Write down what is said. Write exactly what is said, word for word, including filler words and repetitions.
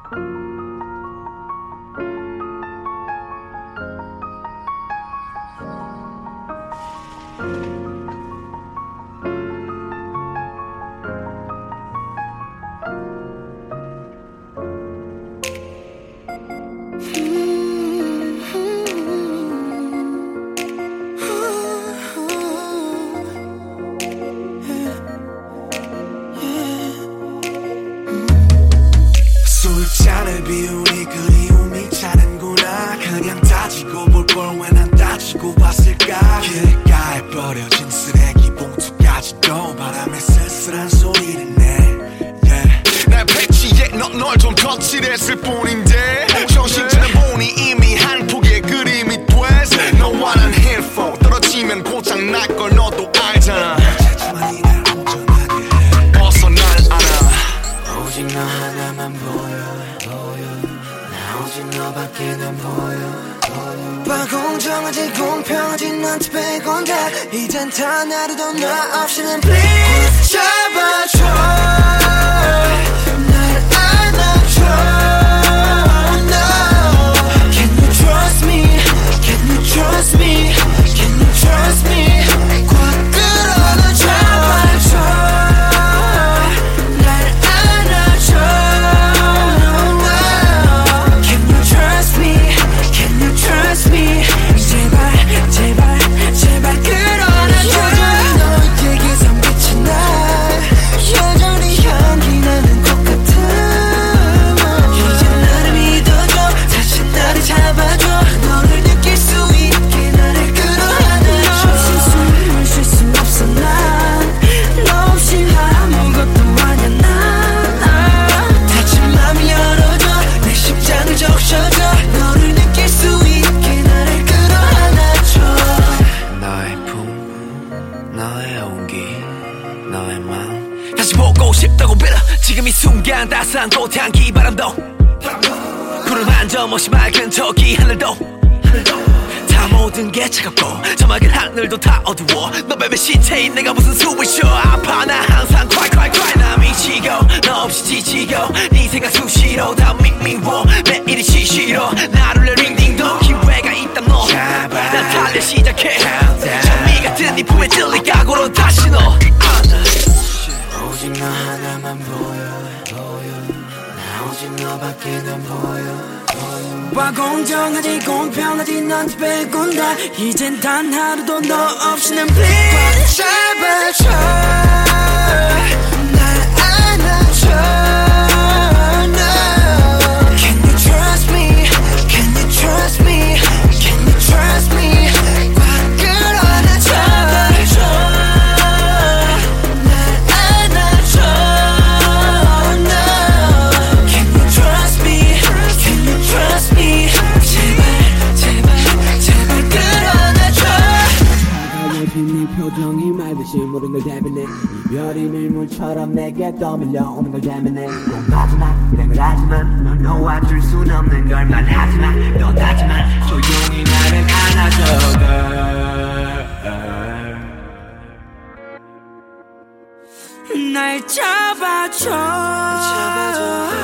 술잔을 비우니 그리움이 차는구나. 그냥 따지고 볼 걸 왜 난 따지고 봤을까. 길가에 버려진 쓰레기 봉투까지도 바람에 쓸쓸한 소리를 내. yeah. 날 패치해 널 좀 거칠했을 뿐인데 정신차려 보니 이미 한 폭의 그림이 됐어. 너와 난 힐포 떨어지면 고장날 걸 너도 알잖아. 자꾸만 날 운전하게 해. 어서 날 안아. 오직 너 하나만 보여, 보여. 나 오직 너밖에 난 보여, 보여. 공정하지 공평하지 너한테 빼곤다. 이젠 단 하루도 너 없이는 please 잡아줘. 날 안아줘. No. Can you trust me? Can you trust me? Can you trust me? 꽉 끌어안아 잡아줘. 날 안아줘. No. Can you trust me? Can you trust me? 제발 제발 제발 끌어안아줘. 여전히 너에게선 빛이 나. 여전히 향기 나는 것 같아. 이제 나를 믿어줘. 다시 나를 잡아줘. 너를 느낄 수 있게 나를 끌어안아줘. 너 없이 숨을 쉴 수 없어 난. 너 없이 아무것도 아냐 난. 다친 맘 열어줘. 내 심장을 적셔줘. 너를 느낄 수 있게 나를 끌어안아줘. 너의 품, 너의 온기, 너의 마음 다시 보고 싶다고 빌어. 지금 이 순간 따스한 꽃향기 바람도 구름 한 점 없이 맑은 저기 하늘도 다 모든 게 차갑고 저 맑은 하늘도 다 어두워. 너 맘에 시체인 내가 무슨 숨을 쉬어. 아파 나 항상 cry cry cry. 나 미치고 너 없이 지치고 네 생각 수시로 다 미미워. 매일이 시시로 나를 링딩동. 기회가 있다 너. 난 달려 시작해. 장미 같은 네 품에 들릴 각오로 다시 너. 오직 너 하나만 보여, 보여. 나 오직 너밖에 난 보여, 보여. 공정하지 공평하지 너한테 빼곤다. 이젠 단 하루도 너 없이는 please 잡아줘. 날 안아줘. No. Can you trust me? Can you trust me? Can you trust me? 꽉 끌어안아 잡아줘. 날 안아줘. No. Can you trust me? Can you trust me? 제발 제발 제발 끌어안아줘. 차가워진 네 표정이 말듯이 모든 걸 대변해. 이별이 밀물처럼 내게 떠밀려오는 걸 대면해. 꼭 마지막 이런 걸 하지만 넌 놓아줄 순 없는 걸 말하지만 넌 하지만 조용히 나를 안아줘 girl. 날 잡아줘. 잡아줘.